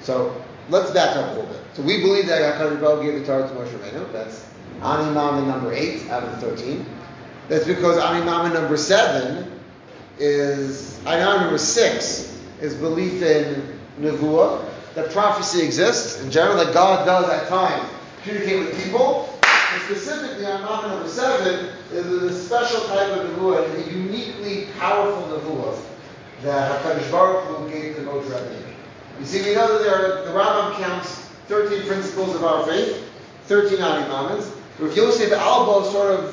So let's back up a little bit. So we believe that HaKadosh Baruch Hu gave the Torah to Moshe Rabbeinu. That's Ani Mama number 8 out of the 13. That's because Ani Mama number 7 is, Ani Mama number 6 is belief in Nevuah, that prophecy exists in general, that God does at times communicate with people. And specifically, Ani Mama number 7 is a special type of Nevuah, a uniquely powerful Nevuah that HaKadosh Baruch Hu gave to Moshe Rabbeinu. You see, we know that the Rambam counts 13 principles of our faith, 13 Ani Mamas. Rav Yosef Albo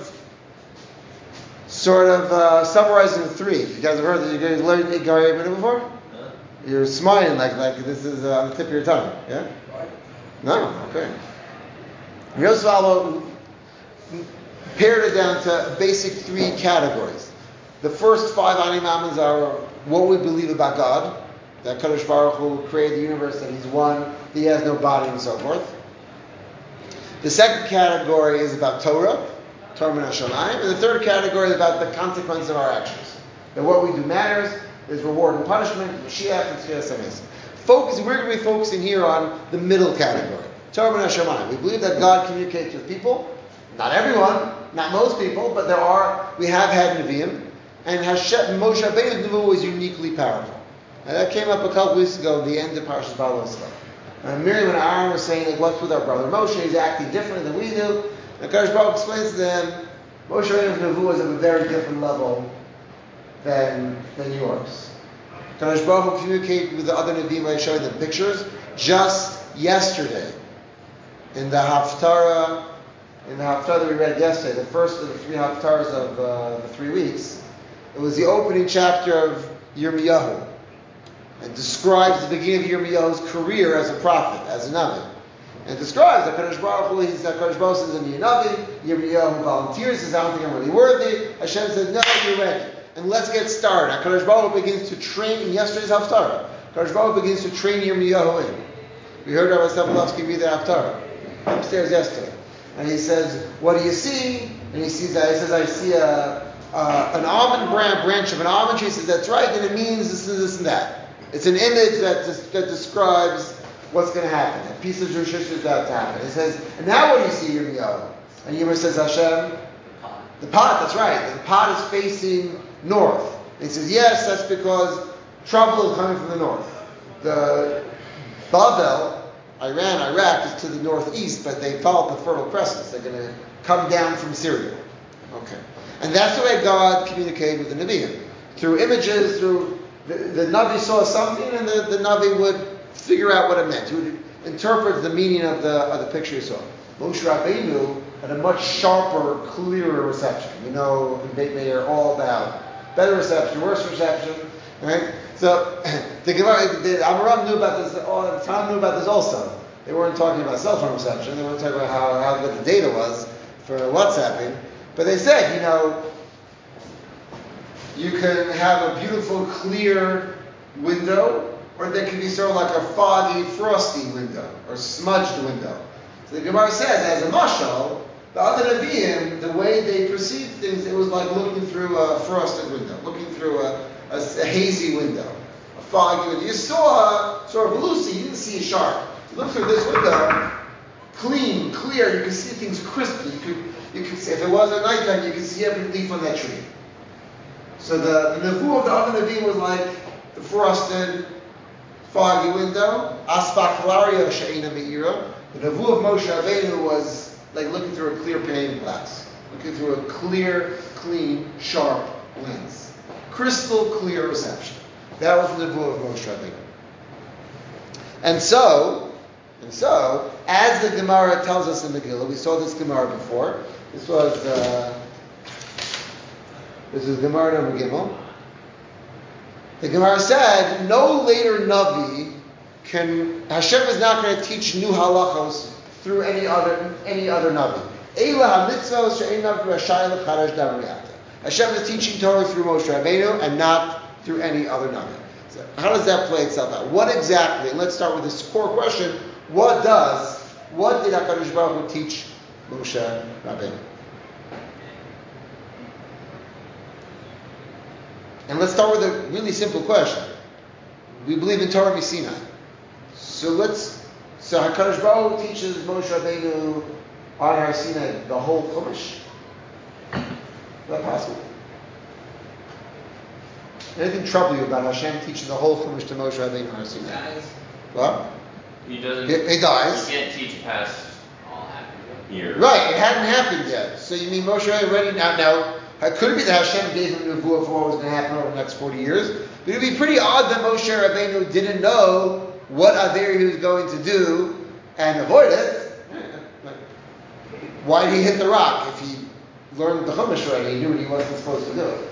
sort of summarizing 3. You guys have heard that? You guys learned Ikar Yemina before? Huh? You're smiling like this is on the tip of your tongue. Yeah? No? Okay. Rav Yosef Albo pared it down to basic 3 categories. The first 5 Ani Mamas are what we believe about God, that Kadosh Baruch Hu created the universe, that He's one, that He has no body, and so forth. The second category is about Torah Min HaShamayim, and the third category is about the consequence of our actions. That what we do matters, there's reward and punishment, Mashiach and Tchias HaMesim. We're going to be focusing here on the middle category, Torah Min HaShamayim. We believe that God communicates with people, not everyone, not most people, but we have had Nevi'im, and Moshe Rabbeinu's Nevuah was uniquely powerful. And that came up a couple weeks ago at the end of Parshas Balosva. Miriam and Aaron were saying, like, what's with our brother Moshe? He's acting different than we do. And Kadosh Baruch explains to them, Moshe Rabbeinu's Nevuah is of a very different level than yours. Kadosh Baruch communicated with the other Nevi'im by showing them pictures. Just yesterday, in the Haftarah that we read yesterday, the first of the 3 Haftarahs of the 3 weeks, it was the opening chapter of Yirmiyahu. It describes the beginning of Yirmiyahu's career as a prophet, as a Navi. And it describes that Kadosh Baruch Hu, Kadosh Baruch Hu says, "I'm a Navi." Yirmiyahu volunteers, says, "I don't think I'm really worthy." Hashem says, "No, you're ready." And let's get started. Kadosh Baruch Hu begins to train, in yesterday's Haftarah, Kadosh Baruch Hu begins to train Yirmiyahu in. We heard Rabbi Sabalovsky read the Haftarah upstairs yesterday. And he says, "What do you see?" And he says, "I see an almond branch of an almond tree." He says, "That's right, and it means this and that." It's an image that describes what's going to happen. A piece of Jewish history is about to happen. It says, and now what do you see, Yirmiyahu? And Yirmiyahu says, Hashem, the pot, that's right. The pot is facing north. And he says, yes, that's because trouble is coming from the north. The Babel, Iran, Iraq, is to the northeast, but they follow the Fertile Crescent. They're going to come down from Syria. Okay. And that's the way God communicated with the Nevi'im. Through images, through... The Navi saw something, and the Navi would figure out what it meant. He would interpret the meaning of the picture he saw. Moshe Rabbeinu had a much sharper, clearer reception. We know in Beit Meir all about better reception, worse reception, right? So the Amoram knew about this. The Talmud knew about this also. They weren't talking about cell phone reception. They weren't talking about how good the data was for WhatsApping. But they said, you can have a beautiful, clear window, or there can be sort of like a foggy, frosty window, or smudged window. So the Gemara says, as a mashal, the other Nevi'im, the way they perceived things, it was like looking through a frosted window, looking through a hazy window, a foggy window. You saw sort of Lucy, you didn't see it sharp. You look through this window, clean, clear, you can see things crisply. You could see, if it was at nighttime, you could see every leaf on that tree. So the Nevuah of the other Nevi'im was like the frosted, foggy window. Aspaklaria she'ena me'ira. The Nevuah of Moshe Rabbeinu was like looking through a clear pane of glass. Looking through a clear, clean, sharp lens. Crystal clear reception. That was the Nevuah of Moshe Rabbeinu. And so, as the Gemara tells us in Megillah, we saw this Gemara before. This is Gemara number Gimel. The Gemara said, no later Navi Hashem is not going to teach new halachos through any other Navi. Hashem is teaching Torah through Moshe Rabbeinu and not through any other Navi. So how does that play itself out? What exactly, and let's start with this core question, what did HaKadosh Baruch Hu teach Moshe Rabbeinu? And let's start with a really simple question. We believe in Torah Misinai. So HaKadosh Baruch Hu teaches Moshe Rabbeinu on Har Sinai the whole Chumash. Is that possible? Anything trouble you about Hashem teaching the whole Chumash to Moshe Rabbeinu on Har Sinai? What? He doesn't. He dies. He can't teach past years. Right, it hadn't happened yet. So you mean Moshe Rabbeinu already now? Could it be that Hashem gave him nevuah for what was going to happen over the next 40 years? But it would be pretty odd that Moshe Rabbeinu didn't know what Aver he was going to do and avoid it. Why did he hit the rock if he learned the Chumash already? He knew what he wasn't supposed to do.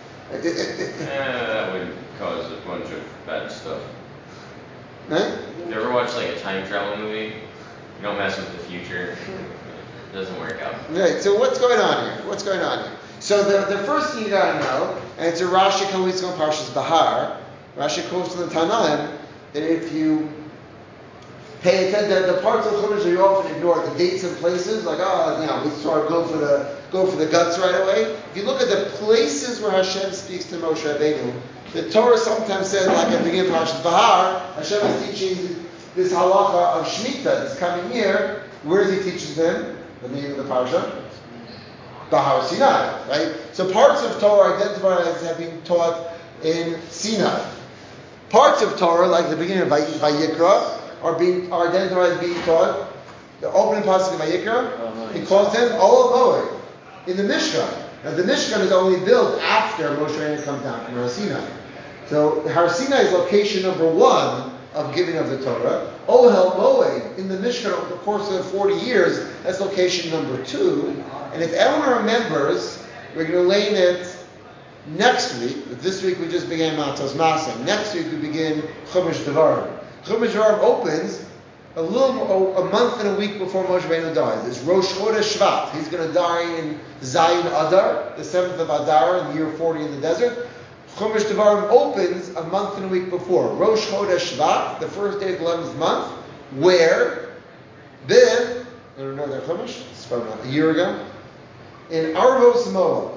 That would cause a bunch of bad stuff. Right? You ever watch like a time travel movie? You don't mess with the future. It doesn't work out. Right, so what's going on here? So the first thing you gotta know, and it's a Rashi Komitz on Parshas Bahar. Rashi quotes from the Tanaim that if you pay attention, the parts of Chumash that you often ignore, the dates and places, like we start go for the guts right away. If you look at the places where Hashem speaks to Moshe Rabbeinu, the Torah sometimes says, like at the beginning of Parshas Bahar, Hashem is teaching this halacha of Shemitah this coming year. Where does he teach them? The name of the parsha? Bahar Sinai, right? So parts of Torah identified as have been taught in Sinai. Parts of Torah, like the beginning of Vayikra, are identified as being taught. The opening pasuk of Vayikra, he calls them Ohel Moed in the Mishkan. Now the Mishkan is only built after Moshe Rabbeinu comes down from Har Sinai. So Har Sinai is location number 1 of giving of the Torah. Ohel Moed in the Mishkan over the course of 40 years, that's location number 2. And if anyone remembers, we're going to learn it next week. But this week we just began Matos Maseh. Next week we begin Chumash Devarim. Chumash Devarim opens a month and a week before Moshe Rabbeinu dies. It's Rosh Chodesh Shvat. He's going to die in Zayin Adar, the 7th of Adar, in the year 40 in the desert. Chumash Devarim opens a month and a week before. Rosh Chodesh Shvat, the first day of the 11th month, where I don't know their Chumash, it's from a year ago, in Arvos Moab,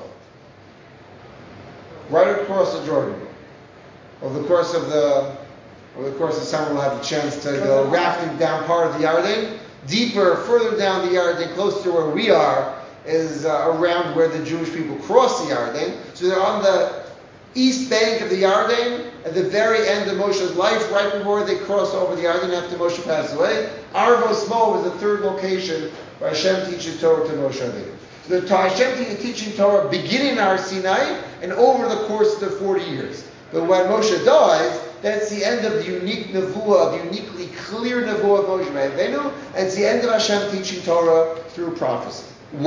right across the Jordan. Over the course of summer, we'll have the chance to go rafting down part of the Yarden. Further down the Yarden, close to where we are, is around where the Jewish people cross the Yarden. So they're on the east bank of the Yarden, at the very end of Moshe's life, right before they cross over the Yarden after Moshe passed away. Arvos Moab is the third location where Hashem teaches Torah to Moshe Rabbeinu. So the Hashem teaching Torah beginning in Har Sinai and over the course of the 40 years. But when Moshe dies, that's the end of the unique nevuah, the uniquely clear nevuah of Moshe Rabbeinu, and it's the end of Hashem teaching Torah through prophecy.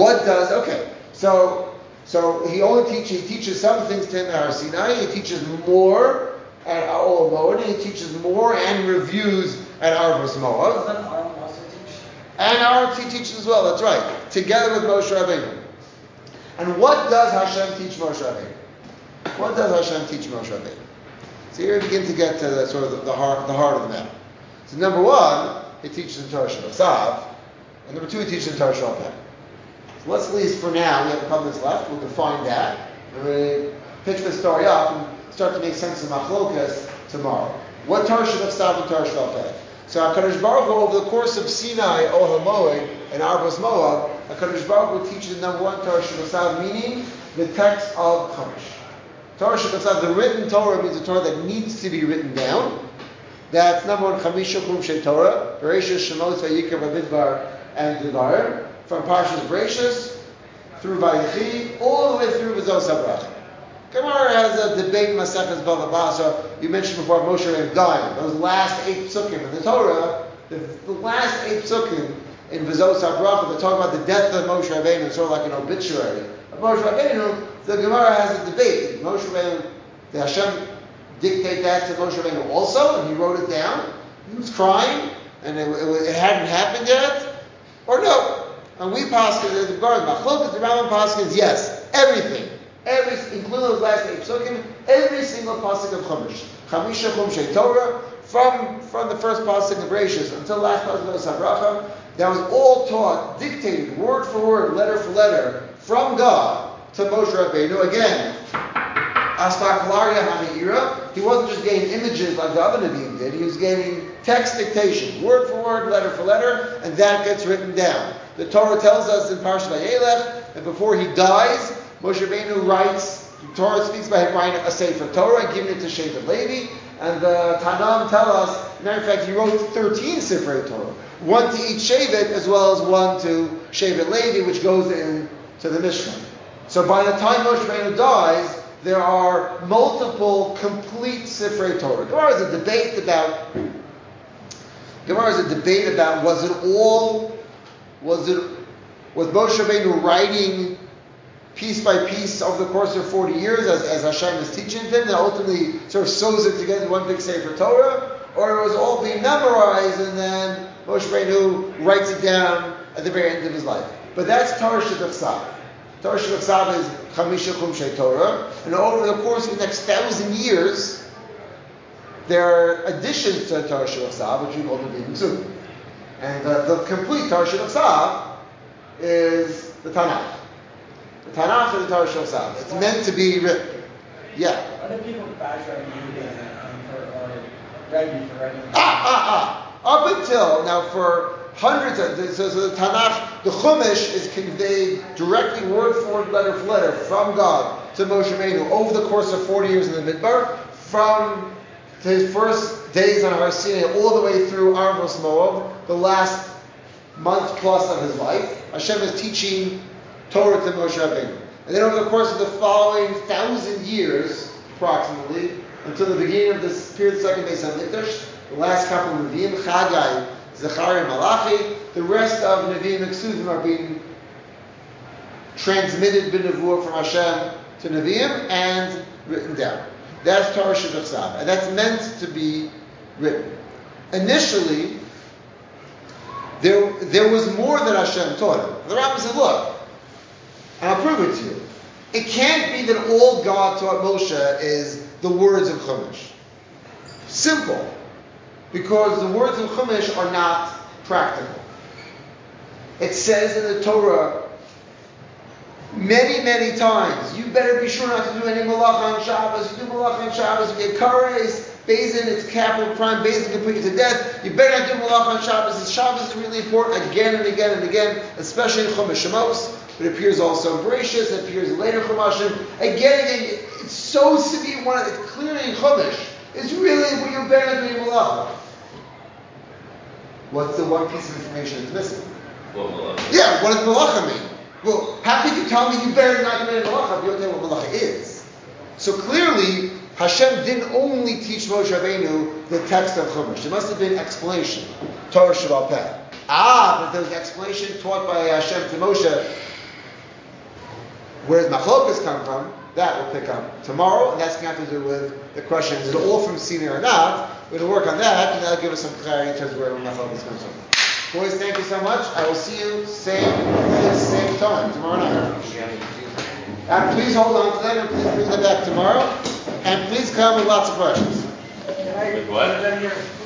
So he teaches some things to him at Har Sinai, he teaches more at Ohel Moed, and he teaches more and reviews at Arvos Moab. Doesn't Aaron also teach? And Aaron teaches as well, that's right, together with Moshe Rabbeinu. And what does Hashem teach Moshe Rabbeinu? So here we begin to get to the heart of the matter. So number 1, he teaches the Torah Shabbat, and number 2, he teaches the Torah Shabbat. So let's at least for now, we have a couple minutes left, we'll define that, and we'll pick the story up and start to make sense of Machlokas tomorrow. What Torah Shabbat and Torah Shabbat? So HaKadosh Baruch Hu, over the course of Sinai, Ohel Moed, and Arvos Moab, HaKadosh Baruch Hu teaches number 1 Torah Shabbat, meaning the text of Chumash. Torah Shabbat, the written Torah means a Torah that needs to be written down. That's number 1, Chamisha Chumshei Torah, Bereshis, Shemot, Vayikra, Bamidbar, and Devarim, from Parshas Bereshis through Vayechi, all the way through V'zos HaBracha. Gemara has a debate in Maseches Bava Basra. You mentioned before Moshe Rabbeinu dying. Those last 8 psukim in the Torah, the last 8 psukim in V'zos HaBracha, they talk about the death of Moshe Rabbeinu. It's sort of like an obituary of Moshe Rabbeinu. The Gemara has a debate. Did Moshe Rabbeinu, did Hashem dictate that to Moshe Rabbeinu also, and he wrote it down? He was crying, and it hadn't happened yet? Or no? And we paskin, the Gemara, Machlokas, the Rambam paskins, yes, everything. Including those last 8 psukim, every single pasuk of Chumash. Chamisha Chumshei Torah, from the first pasuk of Bereshis until the last pasuk of Sabracha, that was all taught, dictated, word for word, letter for letter, from God to Moshe Rabbeinu. Again, Aspacularia Hami'ira. He wasn't just getting images like the other Nevi'im did. He was getting text dictation, word for word, letter for letter, and that gets written down. The Torah tells us in Parashat Vayelech that before he dies, Moshe Rabbeinu writes, the Torah speaks about him writing a Sefer Torah and giving it to Shevet Levi, and the Tanam tell us, as a matter of fact, he wrote 13 Sefer Torah, one to each Shevet as well as one to Shevet Levi, which goes into the Mishkan. So by the time Moshe Rabbeinu dies, there are multiple complete Sefer Torah. Gemara is a debate about was Moshe Rabbeinu writing piece by piece over the course of 40 years as Hashem is teaching him, and ultimately sort of sews it together in one big Sefer Torah, or it was all being memorized and then Moshe Rabbeinu writes it down at the very end of his life. But that's Torah Shebechsav. Torah Shebechsav is Chamisha Chumshei Torah, and over the course of the next 1,000 years, there are additions to Torah Shebechsav, which we call the Nevi'im. And the complete Torah Shebechsav is the Tanakh. The Tanakh is the Torah Shebechsav. It's meant to be written. Yeah. Other people bash Rabbi Yehuda or Rebbe for writing. Up until now, for hundreds of so the Tanakh, the Chumash is conveyed directly, word for word, letter for letter, from God to Moshe Rabbeinu over the course of 40 years in the Midbar, from his first days on Har Sinai all the way through Arvos Moav, the last month plus of his life. Hashem is teaching Torah to Moshe Rabbeinu. And then over the course of the following 1,000 years, approximately, until the beginning of this period of the second Beis HaMikdash, the last couple of Nevi'im, Chagai, Zechariah, Malachi, the rest of Nevi'im and Ksuvim are being transmitted b'nevuah from Hashem to Nevi'im and written down. That's Torah Shebechsav, and that's meant to be written. Initially, there was more that Hashem taught him. The Rambam said, look, and I'll prove it to you. It can't be that all God taught Moshe is the words of Chumash. Simple. Because the words of Chumash are not practical. It says in the Torah many, many times, you better be sure not to do any malacha on Shabbos. You do malacha on Shabbos, you get kares, Bezin, it's capital crime, Bezin can put you to death. You better not do malacha on Shabbos. Shabbos is really important again and again and again, especially in Chumash Shemos. It appears also in Bereshis, it appears in later Chumashim. Again, it's so severe, it's clearly in Chumash. It's really what you better not do malacha. What's the one piece of information that's missing? What malacha? Yeah, what does malacha mean? Well, how could you tell me you better not do any malacha if you don't know what malacha is? So clearly, Hashem didn't only teach Moshe Rabbeinu the text of Chumash. There must have been explanation. Torah Sheba'al Peh. But there was explanation taught by Hashem to Moshe. Where does Machlokas come from? That we'll pick up tomorrow, and that's going to have to do with the question, is it all from Sinai or not? We're going to work on that, and that'll give us some clarity in terms of where Machlokas comes from. Boys, thank you so much. I will see you same place, same time, tomorrow night. And please hold on to them, and please bring them back tomorrow. And please come with lots of questions. With what?